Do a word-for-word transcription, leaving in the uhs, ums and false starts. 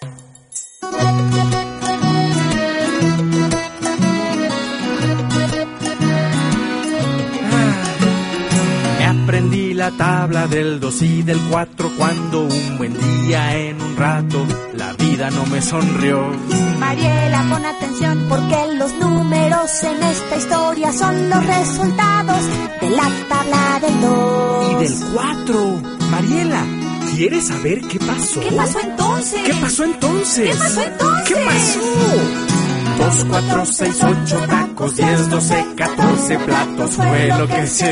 Aprendí la tabla del dos y del cuatro cuando un buen día en un rato la vida no me sonrió. Mariela, pon atención porque los números en esta historia son los resultados de la tabla del dos. Y del cuatro. Mariela, ¿quieres saber qué pasó? ¿Qué pasó entonces? ¿Qué pasó entonces? ¿Qué pasó entonces? ¿Qué pasó? Dos, cuatro, seis, ocho tacos, diez, doce, catorce platos fue lo que se